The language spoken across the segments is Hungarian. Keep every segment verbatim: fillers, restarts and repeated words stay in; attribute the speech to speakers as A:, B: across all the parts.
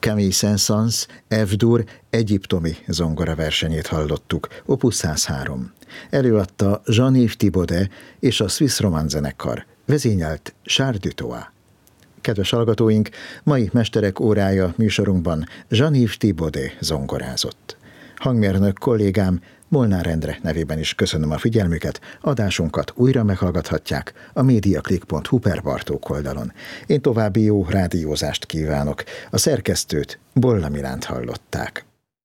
A: Camille Saint-Saëns F-dur egyiptomi zongora versenyét hallottuk, opus száz három. Előadta Jean-Yves Thibaudet és a Swiss Romand zenekar, vezényelt Charles Dutoit. Kedves hallgatóink, mai Mesterek órája műsorunkban Jean-Yves Thibaudet zongorázott. Hangmérnök kollégám Molnár Endre nevében is köszönöm a figyelmüket, adásunkat újra meghallgathatják a mediaclick pont hu per Bartók oldalon. Én további jó rádiózást kívánok. A szerkesztőt, Bolla Milánt hallották.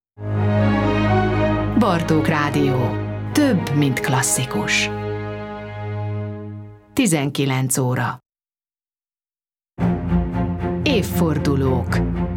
B: Bartók Rádió. Több, mint klasszikus. tizenkilenc óra. Évfordulók.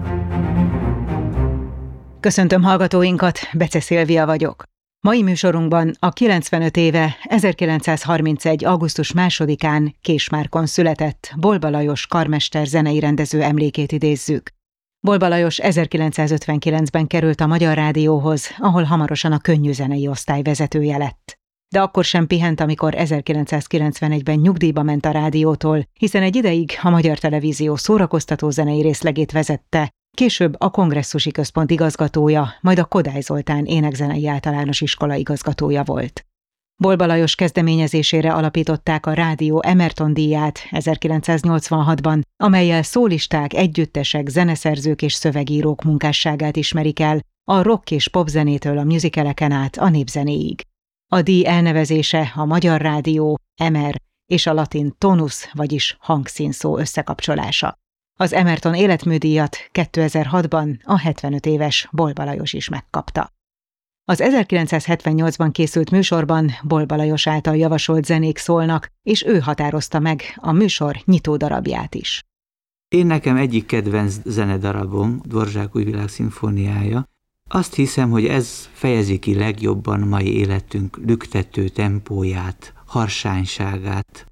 C: Köszöntöm hallgatóinkat, Bece Szilvia vagyok. Mai műsorunkban a kilencvenöt éve ezerkilencszázharmincegy. augusztus másodikán Késmárkon született Bolba Lajos karmester zenei rendező emlékét idézzük. Bolba Lajos ezerkilencszázötvenkilencben került a Magyar Rádióhoz, ahol hamarosan a könnyűzenei osztály vezetője lett. De akkor sem pihent, amikor ezerkilencszázkilencvenegyben nyugdíjba ment a rádiótól, hiszen egy ideig a Magyar Televízió szórakoztató zenei részlegét vezette, később a Kongresszusi Központ igazgatója, majd a Kodály Zoltán Énekzenei Általános Iskola igazgatója volt. Bolba Lajos kezdeményezésére alapították a Rádió Emerton-díját ezerkilencszáznyolcvanhatban, amellyel szólisták, együttesek, zeneszerzők és szövegírók munkásságát ismerik el, a rock és popzenétől a musicaleken át a népzenéig. A díj elnevezése a Magyar Rádió, Emer és a latin tonus, vagyis hangszínszó összekapcsolása. Az Emerton életműdíjat kétezer-hatban a hetvenöt éves Bolba Lajos is megkapta. Az ezerkilencszázhetvennyolcban készült műsorban Bolba Lajos által javasolt zenék szólnak, és ő határozta meg a műsor nyitó darabját is.
D: Én nekem egyik kedvenc zenedarabom, Dvorzsák Újvilág szimfóniája. Azt hiszem, hogy ez fejezi ki legjobban mai életünk lüktető tempóját, harsányságát.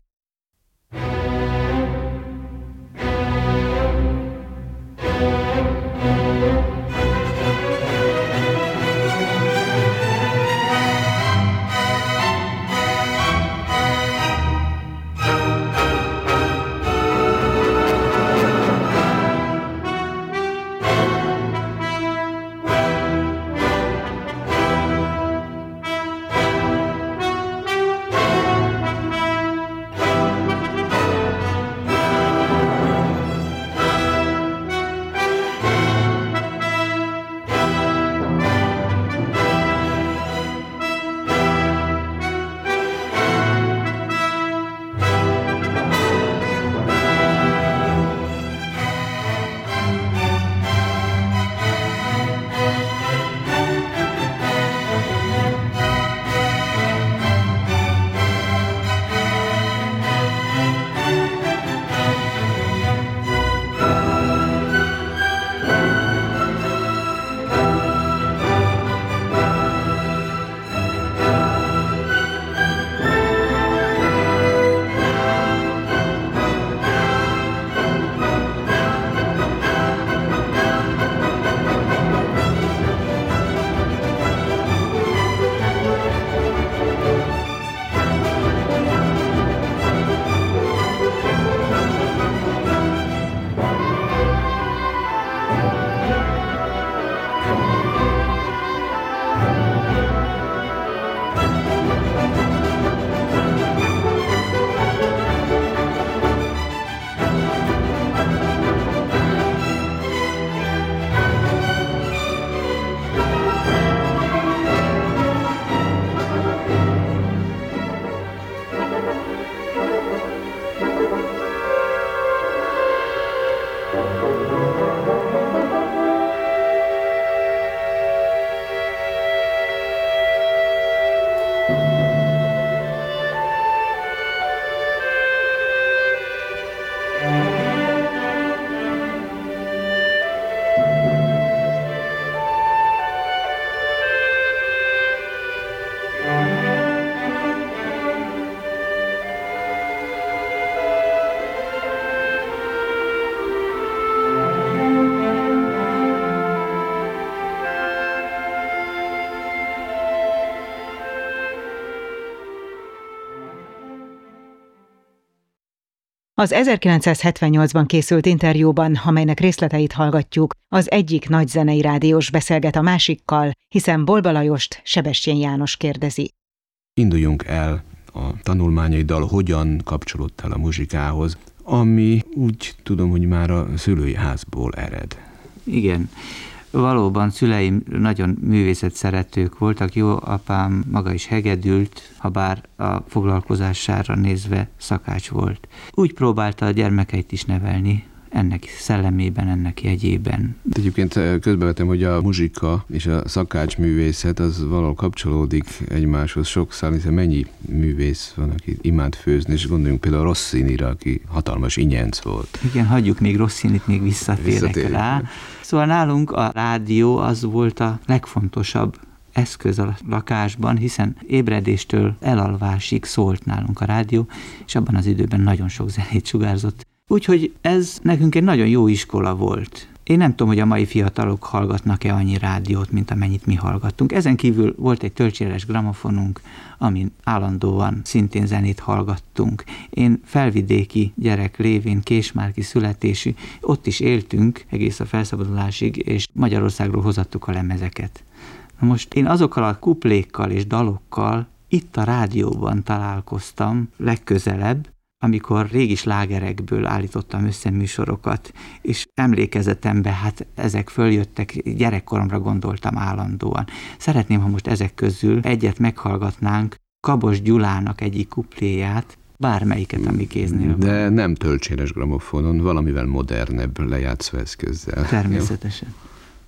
C: Az ezerkilencszázhetvennyolcban készült interjúban, amelynek részleteit hallgatjuk, az egyik nagy zenei rádiós beszélget a másikkal, hiszen Bolba Lajost Sebestyén János kérdezi.
E: Induljunk el a tanulmányaiddal, hogyan kapcsolódtál a muzsikához, ami úgy tudom, hogy már a szülői házból ered.
D: Igen. Valóban szüleim nagyon művészet szeretők voltak, jó apám maga is hegedült, ha bár a foglalkozására nézve szakács volt. Úgy próbálta a gyermekeit is nevelni, ennek szellemében, ennek jegyében.
E: Egyébként közbevetem, hogy a muzsika és a szakácsművészet az valahol kapcsolódik egymáshoz sokszor, hiszen mennyi művész van, aki imád főzni, és gondoljunk például Rossinira, aki hatalmas inyenc volt.
D: Igen, hagyjuk még Rossinit, még visszatérek rá. Szóval nálunk a rádió az volt a legfontosabb eszköz a lakásban, hiszen ébredéstől elalvásig szólt nálunk a rádió, és abban az időben nagyon sok zenét sugárzott. Úgyhogy ez nekünk egy nagyon jó iskola volt. Én nem tudom, hogy a mai fiatalok hallgatnak-e annyi rádiót, mint amennyit mi hallgattunk. Ezen kívül volt egy töltséres gramofonunk, amin állandóan szintén zenét hallgattunk. Én felvidéki gyerek lévén, késmárki születésű, ott is éltünk egész a felszabadulásig, és Magyarországról hozattuk a lemezeket. Na most én azokkal a kuplékkal és dalokkal itt a rádióban találkoztam legközelebb, amikor régi slágerekből állítottam össze műsorokat, és emlékezetembe, hát ezek följöttek, gyerekkoromra gondoltam állandóan. Szeretném, ha most ezek közül egyet meghallgatnánk, Kabos Gyulának egyik kupléját, bármelyiket, ami kéznél
E: De
D: van.
E: nem töltséres gramofonon, valamivel modernebb lejátszó eszközzel.
D: Természetesen. Jó?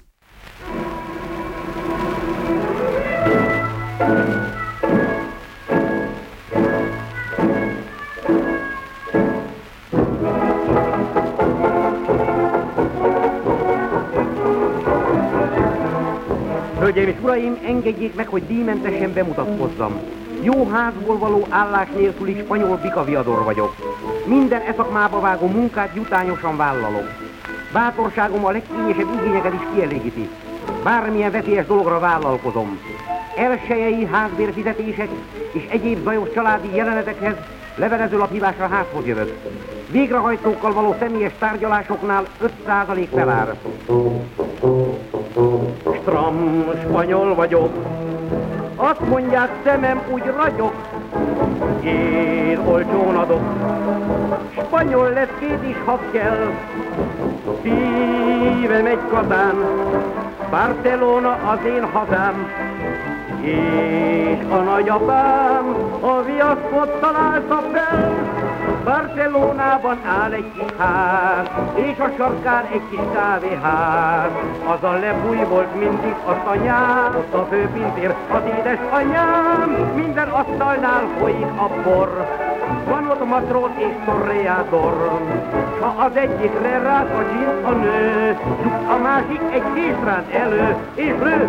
F: Hölgyeim és uraim, engedjék meg, hogy díjmentesen bemutatkozzam. Jó házból való állás nélküli spanyol bikaviador vagyok. Minden e szakmába vágó munkát jutányosan vállalok. Bátorságom a legkényesebb igényeket is kielégíti. Bármilyen veszélyes dologra vállalkozom. Elsejei házbérfizetések és egyéb zajos családi jelenetekhez levelező laphívásra házhoz jövök. Végrehajtókkal való személyes tárgyalásoknál öt százalék felár. Stram spanyol vagyok, azt mondják, szemem úgy ragyog, én olcsón adok. Spanyol lesz két is, ha kell, szívem egy kazán, Barcelona az én hazám, és a nagyapám a viaszkot találta fel. Barcelonában áll egy kis ház, és a sarkán egy kis kávéház. Az a lebúj volt mindig azt a nyár, ott a főpincér az édesanyám. Minden asztalnál folyik a bor, van ott matróz és torreador. S ha az egyikre ráz a gin a nő, dugd a másik egy készrát elő, és lő.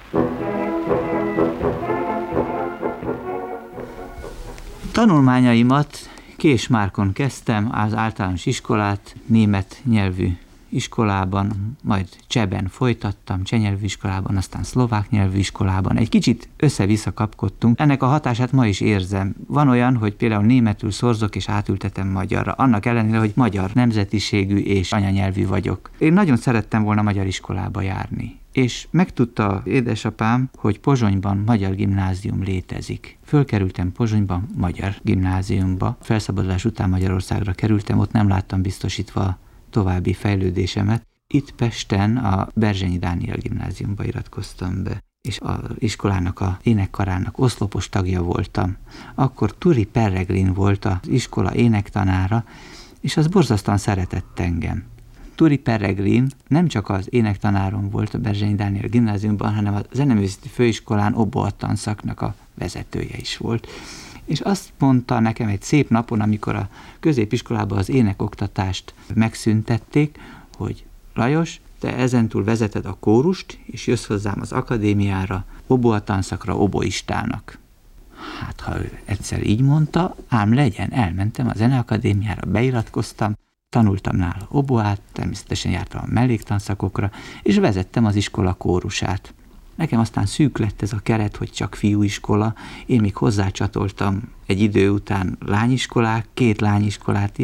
D: Tanulmányaimat Késmárkon kezdtem, az általános iskolát német nyelvű iskolában, majd csehben folytattam, cseh nyelvű iskolában, aztán szlovák nyelvű iskolában. Egy kicsit össze-vissza kapkodtunk. Ennek a hatását ma is érzem. Van olyan, hogy például németül szorzok és átültetem magyarra, annak ellenére, hogy magyar nemzetiségű és anyanyelvű vagyok. Én nagyon szerettem volna magyar iskolába járni. És megtudta édesapám, hogy Pozsonyban magyar gimnázium létezik. Fölkerültem Pozsonyban magyar gimnáziumba, felszabadulás után Magyarországra kerültem, ott nem láttam biztosítva további fejlődésemet. Itt Pesten a Berzsenyi Dániel gimnáziumba iratkoztam be, és az iskolának, a énekkarának oszlopos tagja voltam. Akkor Turi Pereglin volt az iskola énektanára, és az borzasztóan szeretett engem. Turi Pereglin nem csak az énektanárom volt a Berzsenyi Dániel gimnáziumban, hanem a zeneművészeti főiskolán oboatanszaknak a vezetője is volt. És azt mondta nekem egy szép napon, amikor a középiskolában az énekoktatást megszüntették, hogy Lajos, te ezentúl vezeted a kórust, és jössz hozzám az akadémiára, oboatanszakra, oboistának. Hát, ha ő egyszer így mondta, ám legyen, elmentem a zeneakadémiára, beiratkoztam, tanultam nála oboát, természetesen jártam a melléktanszakokra, és vezettem az iskola kórusát. Nekem aztán szűk lett ez a keret, hogy csak fiúiskola, én még hozzácsatoltam egy idő után lányiskolák, két lányiskolát is,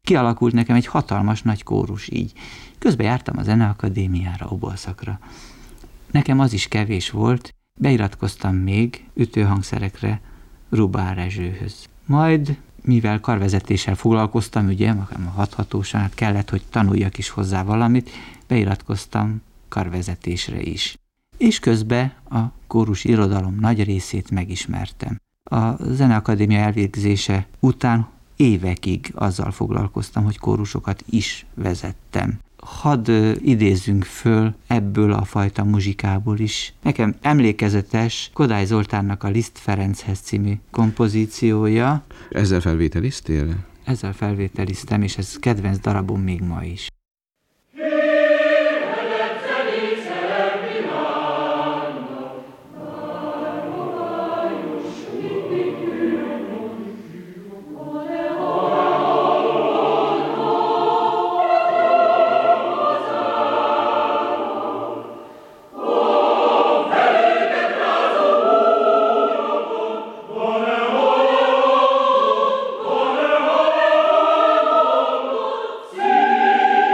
D: kialakult nekem egy hatalmas nagy kórus így. Közben jártam a Zeneakadémiára, obolszakra. Nekem az is kevés volt, beiratkoztam még ütőhangszerekre Rubár Rezsőhöz. Majd, mivel karvezetéssel foglalkoztam, ugye, a hathatósan, hát kellett, hogy tanuljak is hozzá valamit, beiratkoztam karvezetésre is. És közben a kórus irodalom nagy részét megismertem. A Zeneakadémia elvégzése után évekig azzal foglalkoztam, hogy kórusokat is vezettem. Hadd idézzünk föl ebből a fajta muzsikából is. Nekem emlékezetes Kodály Zoltánnak a Liszt Ferenchez című kompozíciója.
E: Ezzel felvételiztél?
D: Ezzel felvételiztem, és ez kedvenc darabom még ma is.
G: See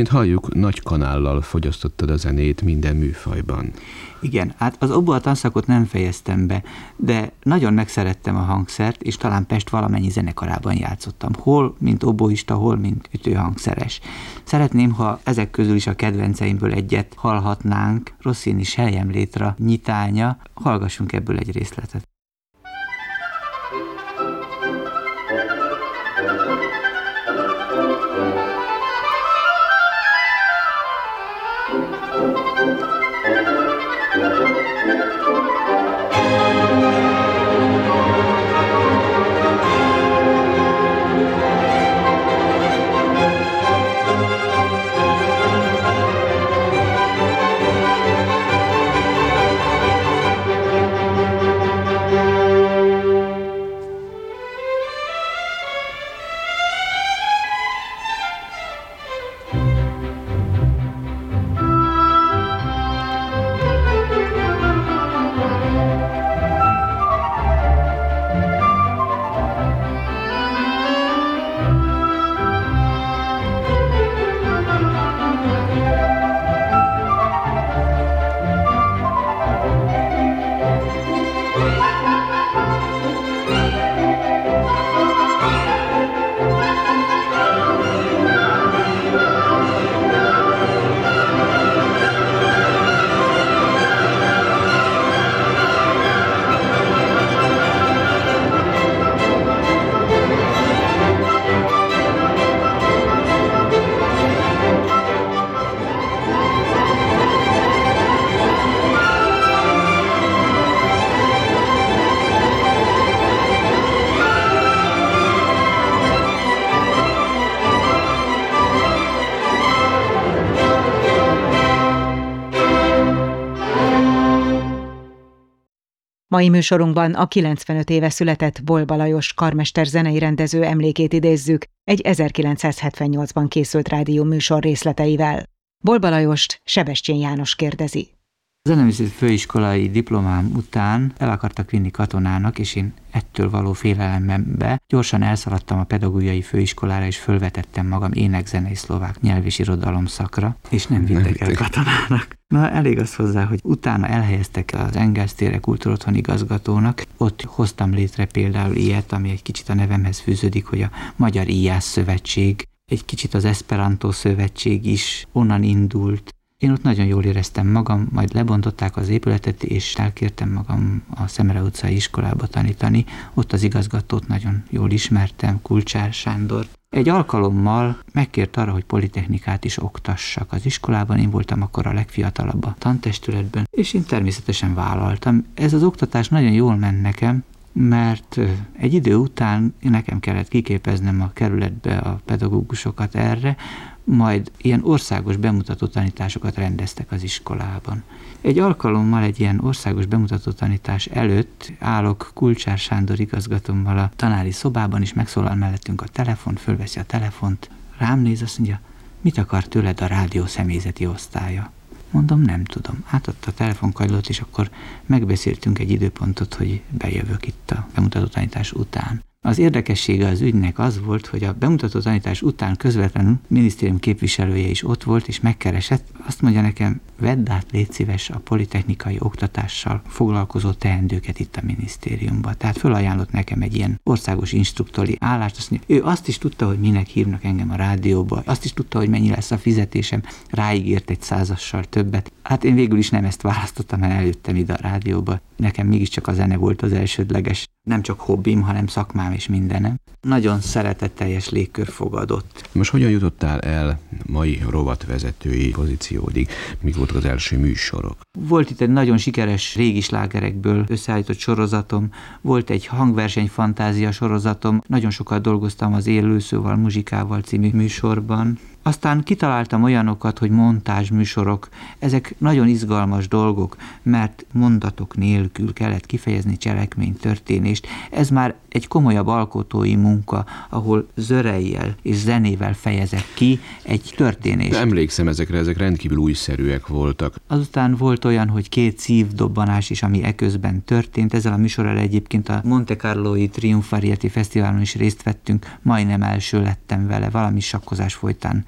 E: Mint halljuk, nagy kanállal fogyasztottad a zenét minden műfajban.
D: Igen, hát az oboa tanszakot nem fejeztem be, de nagyon megszerettem a hangszert, és talán Pest valamennyi zenekarában játszottam. Hol, mint oboista, hol, mint ütőhangszeres. Szeretném, ha ezek közül is a kedvenceimből egyet hallhatnánk, Rossini Selyemlétra nyitánya. Hallgassunk ebből egy részletet.
C: Mai műsorunkban a kilencvenöt éve született Bolba Lajos karmester zenei rendező emlékét idézzük egy ezerkilencszázhetvennyolcban készült rádió műsor részleteivel. Bolba Lajost Sebestyén János kérdezi.
D: Zeneművészeti főiskolai diplomám után el akartak vinni katonának, és én ettől való félelembe gyorsan elszaladtam a pedagógiai főiskolára, és fölvetettem magam énekzenei szlovák nyelv és irodalom szakra, és nem vittek el katonának. Na, elég az hozzá, hogy utána elhelyeztek az Engels térre kultúrotthon igazgatónak. Ott hoztam létre például ilyet, ami egy kicsit a nevemhez fűződik, hogy a Magyar Íjász Szövetség, egy kicsit az Esperanto Szövetség is onnan indult. Én ott nagyon jól éreztem magam, majd lebontották az épületet, és elkértem magam a Szemere utcai iskolába tanítani. Ott az igazgatót nagyon jól ismertem, Kulcsár Sándort. Egy alkalommal megkért arra, hogy politechnikát is oktassak az iskolában. Én voltam akkor a legfiatalabb a tantestületben, és én természetesen vállaltam. Ez az oktatás nagyon jól ment nekem, mert egy idő után nekem kellett kiképeznem a kerületbe a pedagógusokat erre, majd ilyen országos bemutató tanításokat rendeztek az iskolában. Egy alkalommal egy ilyen országos bemutató tanítás előtt állok Kulcsár Sándor igazgatómmal a tanári szobában, és megszólal mellettünk a telefon, fölveszi a telefont, rám néz, azt mondja, mit akar tőled a rádió személyzeti osztálya? Mondom, nem tudom. Átadta a telefonkagylót, és akkor megbeszéltünk egy időpontot, hogy bejövök itt a bemutató tanítás után. Az érdekessége az ügynek az volt, hogy a bemutató tanítás után közvetlenül minisztérium képviselője is ott volt, és megkeresett. Azt mondja nekem, vedd át, légy szíves, a politechnikai oktatással foglalkozó teendőket itt a minisztériumban. Tehát fölajánlott nekem egy ilyen országos instruktori állást. Azt mondja, ő azt is tudta, hogy minek hívnak engem a rádióba, azt is tudta, hogy mennyi lesz a fizetésem, ráígért egy százassal többet. Hát én végül is nem ezt választottam, mert eljöttem ide a rádióba. Nekem mégiscsak a zene volt az elsődleges, nem csak hobbim, hanem szakmám és mindenem. Nagyon szeretetteljes légkör fogadott.
E: Most hogyan jutottál el mai rovatvezetői pozíciódig? Mik voltak az első műsorok?
D: Volt itt egy nagyon sikeres régi slágerekből összeállított sorozatom, volt egy hangversenyfantázia sorozatom, nagyon sokat dolgoztam az Élőszóval, Muzsikával című műsorban. Aztán kitaláltam olyanokat, hogy montázsműsorok. Ezek nagyon izgalmas dolgok, mert mondatok nélkül kellett kifejezni cselekmény, történést. Ez már egy komolyabb alkotói munka, ahol zörejjel és zenével fejezek ki egy történést.
E: De emlékszem ezekre, ezek rendkívül újszerűek voltak.
D: Azután volt olyan, hogy két szívdobbanás is, ami eközben történt. Ezzel a műsorral egyébként a Monte Carloi Triumpharieti Fesztiválon is részt vettünk, majdnem első lettem vele, valami sakkozás folytán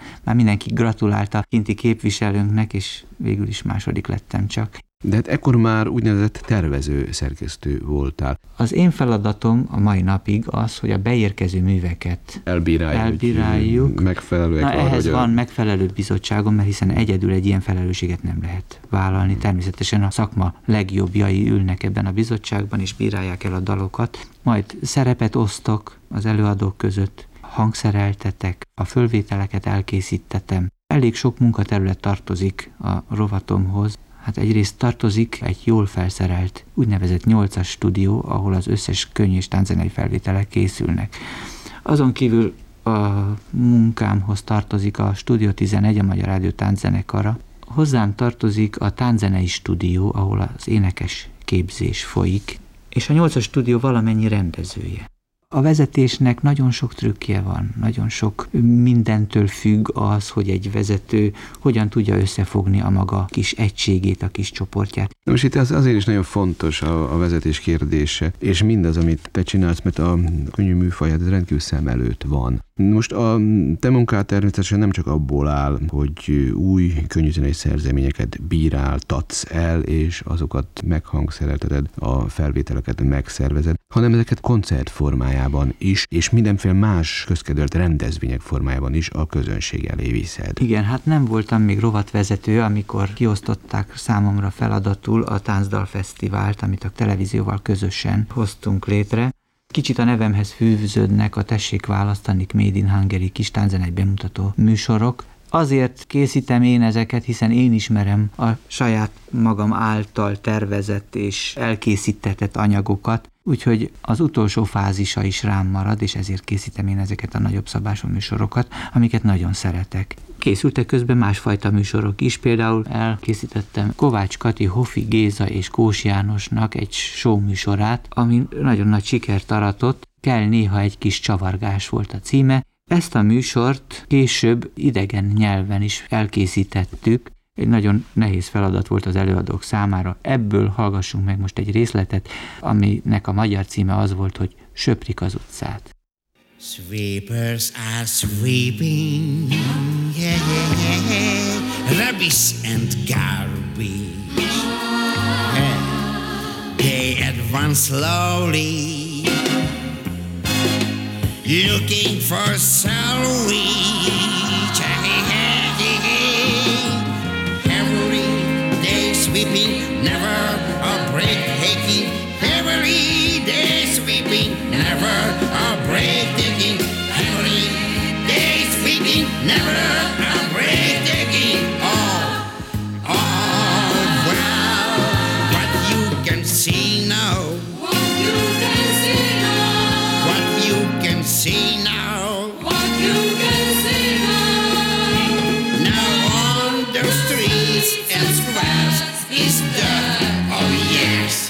D: már mindenki gratulálta a kinti képviselőnknek, és végül is második lettem csak.
E: De hát ekkor már úgynevezett tervező szerkesztő voltál.
D: Az én feladatom a mai napig az, hogy a beérkező műveket
E: elbíráljuk.
D: elbíráljuk.
E: Megfelelőek.
D: Na, ehhez
E: arra,
D: van a... megfelelő bizottságom, mert hiszen egyedül egy ilyen felelősséget nem lehet vállalni. Természetesen a szakma legjobbjai ülnek ebben a bizottságban, és bírálják el a dalokat. Majd szerepet osztok az előadók között, hangszereltetek, a fölvételeket elkészítetem. Elég sok munkaterület tartozik a rovatomhoz. Hát egyrészt tartozik egy jól felszerelt, úgynevezett nyolcas stúdió, ahol az összes könny- és tánczenei felvételek készülnek. Azon kívül a munkámhoz tartozik a Stúdió tizenegy, a Magyar Rádió tánczenekara. Hozzám tartozik a tánczenei stúdió, ahol az énekes képzés folyik, és a nyolcas stúdió valamennyi rendezője. A vezetésnek nagyon sok trükkje van, nagyon sok mindentől függ az, hogy egy vezető hogyan tudja összefogni a maga kis egységét, a kis csoportját.
E: Na most itt az azért is nagyon fontos a, a vezetés kérdése, és mindaz, amit te csinálsz, mert a könnyű műfaját ez rendkívül szem előtt van. Most a te munkád természetesen nem csak abból áll, hogy új könnyűzenei szerzeményeket bíráltatsz el, és azokat meghangszerelteted, a felvételeket megszervezed, hanem ezeket koncert formájában is, és mindenféle más közkedvelt rendezvények formájában is a közönség elé viszed.
D: Igen, hát nem voltam még rovatvezető, amikor kiosztották számomra feladatul a Táncdal Fesztivált, amit a televízióval közösen hoztunk létre. Kicsit a nevemhez fűződnek a Tessék választani Made in Hungary kis tánczenei bemutató műsorok. Azért készítem én ezeket, hiszen én ismerem a saját magam által tervezett és elkészítetett anyagokat, úgyhogy az utolsó fázisa is rám marad, és ezért készítem én ezeket a nagyobb szabású műsorokat, amiket nagyon szeretek. Készültek közben másfajta műsorok is, például elkészítettem Kovács Kati, Hofi Géza és Kós Jánosnak egy show műsorát, ami nagyon nagy sikert aratott, Kell néha egy kis csavargás volt a címe. Ezt a műsort később idegen nyelven is elkészítettük. Egy nagyon nehéz feladat volt az előadók számára. Ebből hallgassunk meg most egy részletet, aminek a magyar címe az volt, hogy Söprik az utcát.
G: Sweepers are sweeping, yeah, yeah, yeah, rubbish and garbage. Yeah. They advance slowly, looking for salvage. Every day sweeping, never a break taking. Every day sweeping, never a break taking. Every day sweeping, never a break taking. Oh, oh, well, what you can see now. What you can see now. What you can see now. What you can see now. Now on the streets and squares is dirt. Oh yes.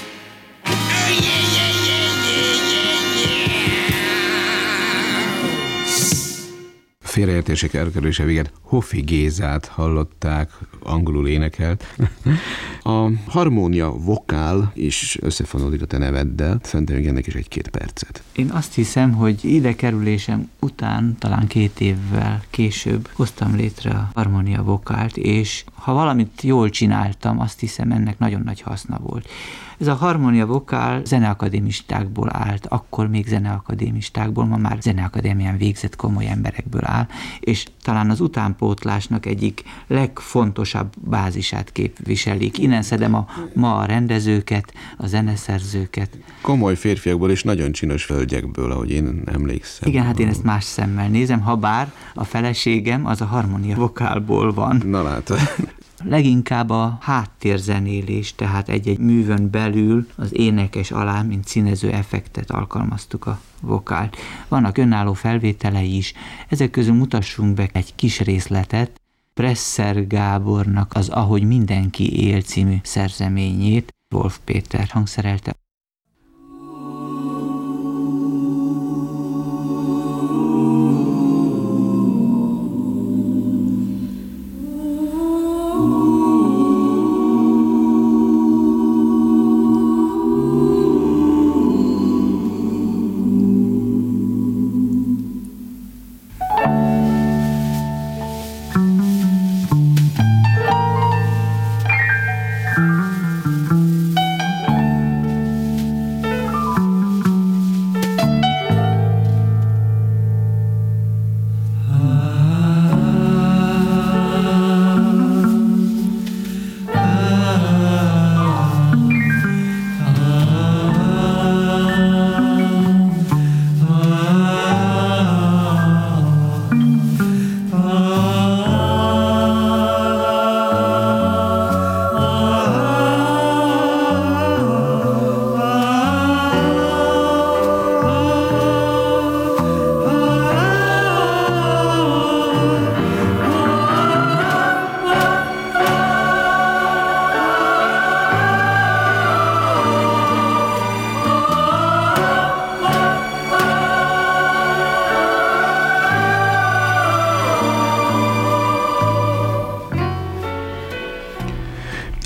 E: Félreértések elkerülése véget Hofi Gézát hallották, angolul énekelt. A harmónia vokál is összefonódik a te neveddel, szerintem ennek is egy-két percet.
D: Én azt hiszem, hogy ide kerülésem után, talán két évvel később hoztam létre a harmónia vokált, és ha valamit jól csináltam, azt hiszem ennek nagyon nagy haszna volt. Ez a harmónia vokál zeneakadémistákból állt, akkor még zeneakadémistákból, ma már zeneakadémián végzett komoly emberekből áll, és talán az utánpótlásnak egyik legfontosabb bázisát képviselik. Innen szedem a, ma a rendezőket, a zeneszerzőket.
E: Komoly férfiakból és nagyon csinos hölgyekből, ahogy én emlékszem.
D: Igen, hát én ezt más szemmel nézem, ha bár a feleségem az a harmónia vokálból van.
E: Na látod.
D: Leginkább a háttérzenélés, tehát egy-egy művön belül az énekes alá, mint színező effektet alkalmaztuk a vokált. Vannak önálló felvételei is, ezek közül mutassunk be egy kis részletet. Presser Gábornak az Ahogy mindenki él című szerzeményét Wolf Péter hangszerelte.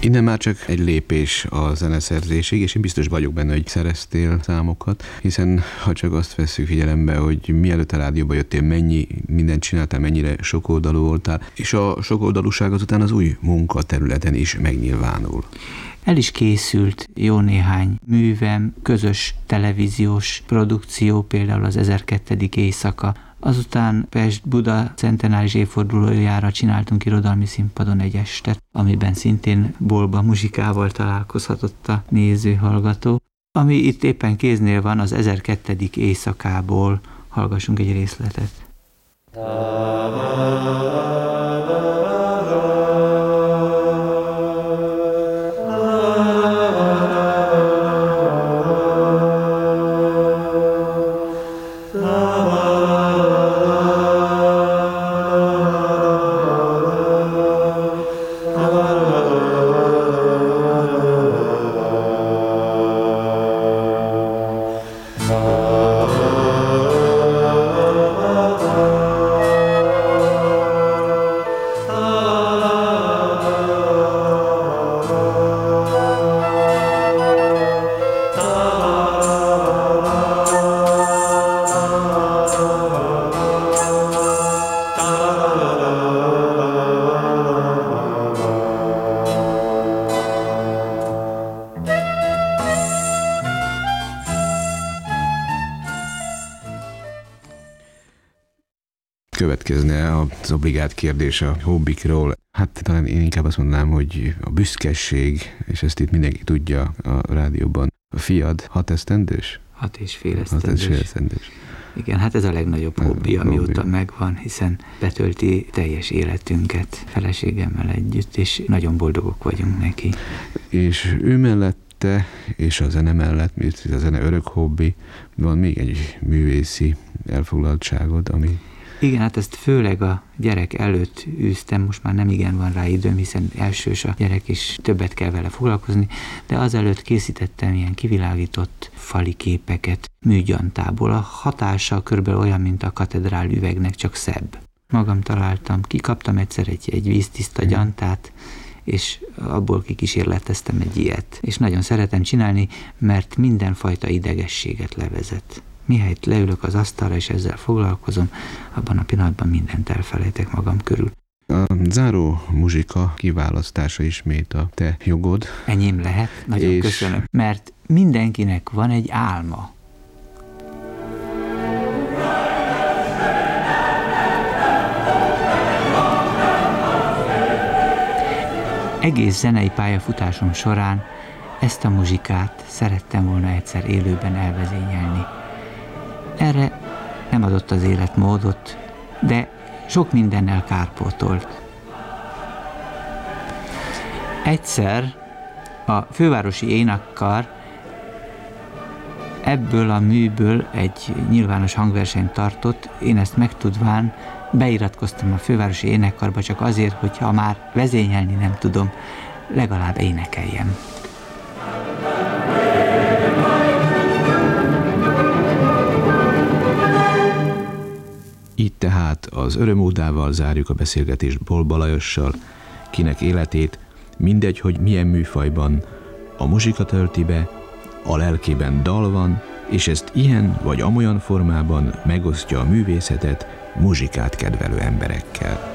E: Innen már csak egy lépés a zeneszerzésig, és én biztos vagyok benne, hogy szereztél számokat, hiszen ha csak azt vesszük figyelembe, hogy mielőtt a rádióba jöttél, mennyi mindent csináltál, mennyire sokoldalú voltál, és a sokoldalúság azután az új munkaterületen is megnyilvánul.
D: El is készült jó néhány művem, közös televíziós produkció, például az ezerkettő. éjszaka. Azután Pest-Buda centenáris évfordulójára csináltunk irodalmi színpadon egy estet, amiben szintén Bolba muzsikával találkozhatott a néző-hallgató. Ami itt éppen kéznél van, az ezerkettő. éjszakából hallgassunk egy részletet.
E: Következne az obligát kérdés a hobbikról. Hát talán én inkább azt mondanám, hogy a büszkeség, és ezt itt mindenki tudja a rádióban. A fiad hat esztendős?
D: Hat és fél
E: esztendős. Hat és fél esztendős.
D: Igen, hát ez a legnagyobb hobbi, amióta megvan, hiszen betölti teljes életünket feleségemmel együtt, és nagyon boldogok vagyunk neki.
E: És ő mellette, és a zene mellett, mert a zene örök hobbi, van még egy művészi elfoglaltságod, ami...
D: Igen, hát ezt főleg a gyerek előtt űztem, most már nem igen van rá időm, hiszen elsős a gyerek, és többet kell vele foglalkozni, de azelőtt készítettem ilyen kivilágított fali képeket műgyantából. A hatása körülbelül olyan, mint a katedrál üvegnek, csak szebb. Magam találtam, kikaptam egyszer egy, egy víztiszta gyantát, és abból kikísérleteztem egy ilyet. És nagyon szeretem csinálni, mert mindenfajta idegességet levezet. Mihelyt leülök az asztalra, és ezzel foglalkozom, abban a pillanatban mindent elfelejtek magam körül.
E: A záró muzsika kiválasztása ismét a te jogod.
D: Enyém lehet, nagyon és... köszönöm. Mert mindenkinek van egy álma. Egész zenei pályafutásom során ezt a muzsikát szerettem volna egyszer élőben elvezényelni. Erre nem adott az élet módot, de sok mindennel kárpótolt. Egyszer a fővárosi énekkar ebből a műből egy nyilvános hangversenyt tartott, én ezt megtudván beiratkoztam a fővárosi énekkarba csak azért, hogyha már vezényelni nem tudom, legalább énekeljem.
E: Így tehát az örömódával zárjuk a beszélgetést Bolba Lajossal, kinek életét, mindegy, hogy milyen műfajban, a muzsika tölti be, a lelkében dal van, és ezt ilyen vagy amolyan formában megosztja a művészetet muzsikát kedvelő emberekkel.